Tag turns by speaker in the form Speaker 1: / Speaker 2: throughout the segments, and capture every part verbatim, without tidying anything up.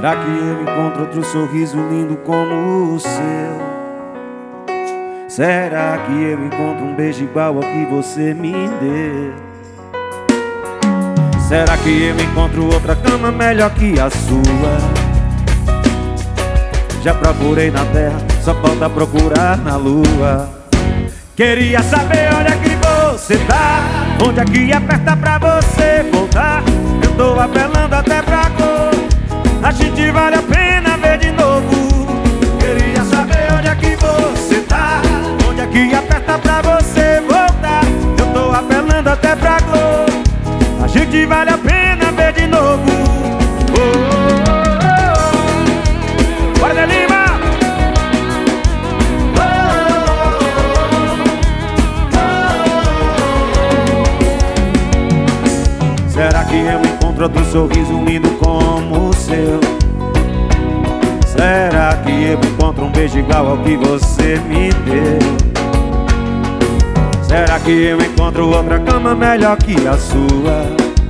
Speaker 1: Será que eu encontro outro sorriso lindo como o seu? Será que eu encontro um beijo igual ao que você me deu? Será que eu encontro outra cama melhor que a sua? Já procurei na terra, só falta procurar na lua. Queria saber onde é que você tá, onde é que aperta pra você voltar. Eu tô apelando até pra cor, a gente vale a pena ver de novo. Queria saber onde é que você tá, onde é que aperta pra você voltar. Eu tô apelando até pra cor, a gente vale a pena ver de novo. Oh, oh, oh, oh. Bora, Lima! Será que eu encontro outro sorriso lindo como o seu? Será que eu encontro um beijo igual ao que você me deu? Será que eu encontro outra cama melhor que a sua?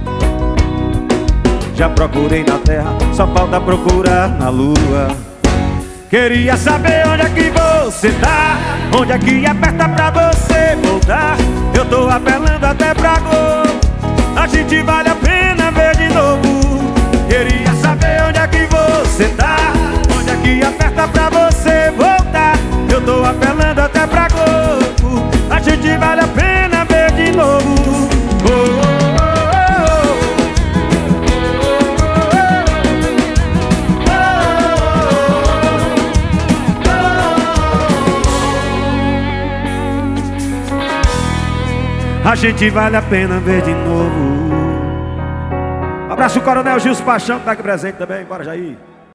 Speaker 1: Já procurei na terra, só falta procurar na lua. Queria saber onde é que você tá, onde é que aperta pra você voltar. Eu tô apelando até pra cor, a gente vale a pena ver de novo. Queria saber onde é que você tá, onde é que aperta pra você voltar. Eu tô apelando até pra corpo, a gente vale a pena ver de novo. Oh, oh, oh, oh, oh. A gente vale a pena ver de novo. Abraço o Coronel Gilson Paixão, que tá aqui presente também. Bora, Jair.